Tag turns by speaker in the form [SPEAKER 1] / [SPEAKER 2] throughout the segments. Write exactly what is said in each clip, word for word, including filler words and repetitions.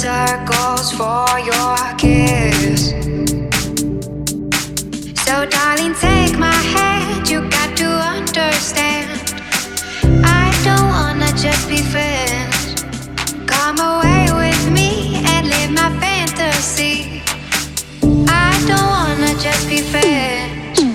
[SPEAKER 1] circles for your kiss. So darling, take my hand, you got to understand, I don't wanna just be friends. Come away with me and live my fantasy. I don't wanna just be friends.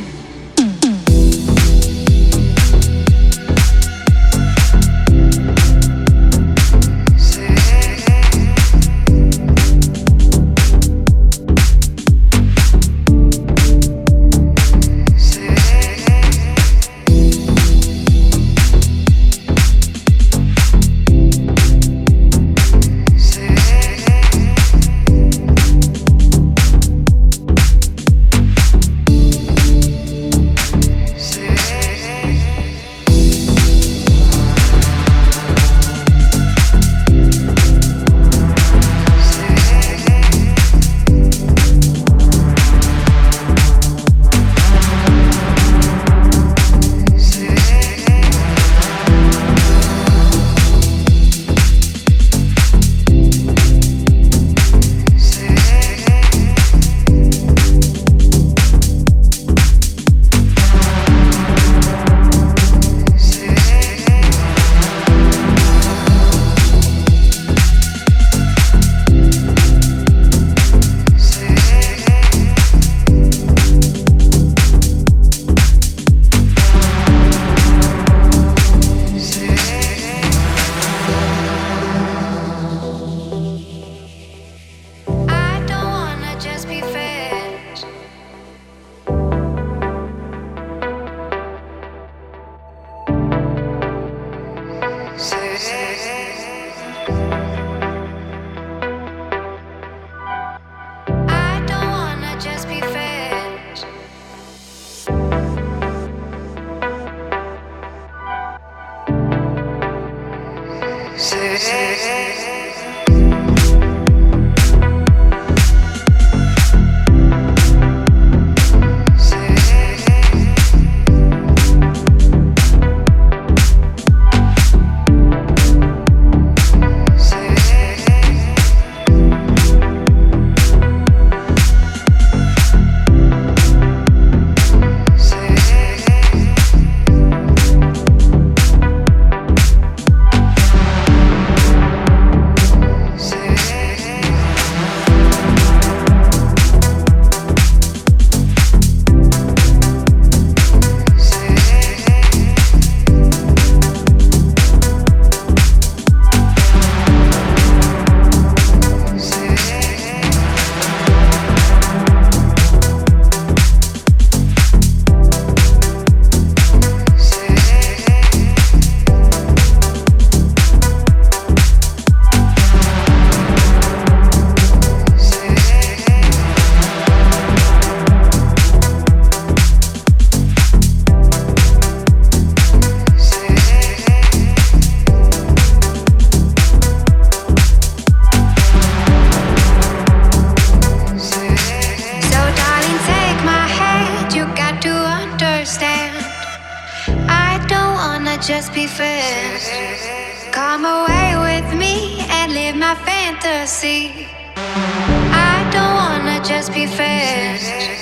[SPEAKER 1] Just be friends. Come away with me and live my fantasy. I don't wanna just be friends.